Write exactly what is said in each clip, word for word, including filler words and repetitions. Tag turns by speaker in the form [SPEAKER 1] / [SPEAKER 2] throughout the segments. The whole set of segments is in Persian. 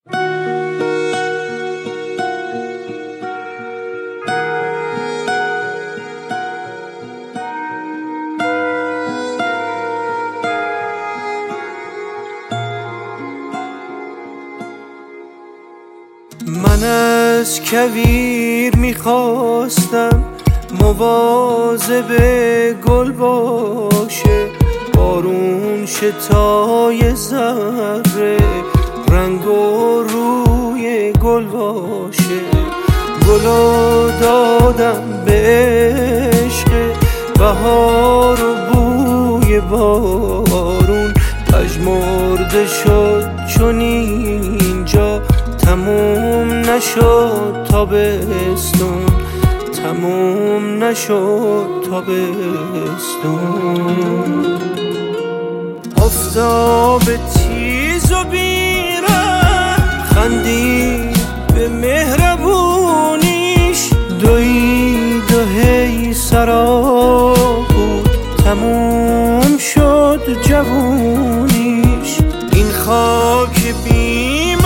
[SPEAKER 1] من از کویر میخواستم مواظب گل باشه، بارون شتای ذره رنگ و روی گل باشه. گلو دادم به عشق بهار و بوی بارون، پژمرده شد چون اینجا تموم نشد تابستون، تموم نشد تابستون. آفتاب تیز و بی‌رحم خندید به مهربونیش، دوید و هی سراب بود تموم شد جوونیش. این خاک بی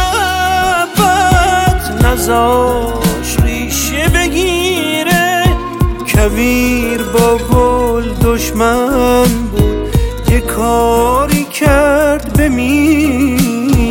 [SPEAKER 1] محبت نذاش ریشه بگیره، کویر با گل دشمن بود یه کاری کرد بمیره.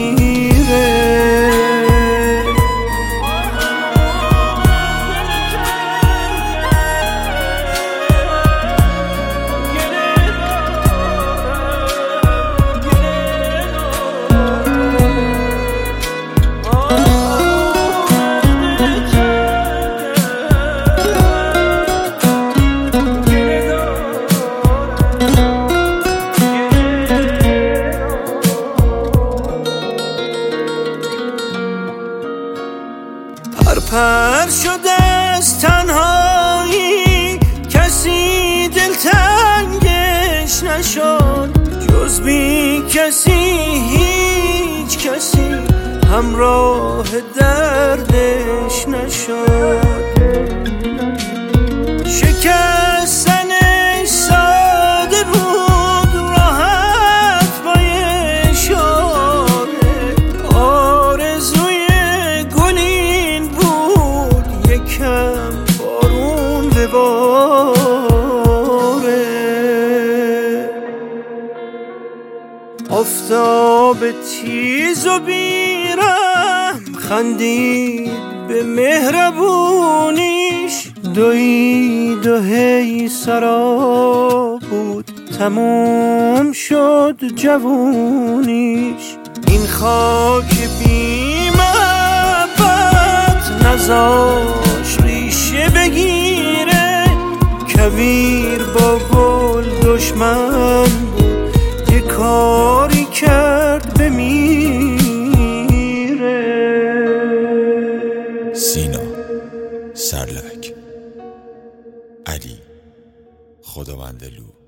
[SPEAKER 1] پرپر شده از تنهایی، کسی دلتنگش نشد جز بی کسی، هیچ کسی همراه دردش نشد. شکستنش ساده بود راحت با اشاره، آرزوی گلین بود یکم بارون بباره. آفتاب تیز و بی‌رحم خندید به مهربونیش، دوید و هی سراب بود تموم شد جوونیش. این خاک بی محبت نذاش ریشه بگیره، کویر با گل دشمن بود یه کاری کرد بمیره.
[SPEAKER 2] سینا سرلک، علی خداوندلو.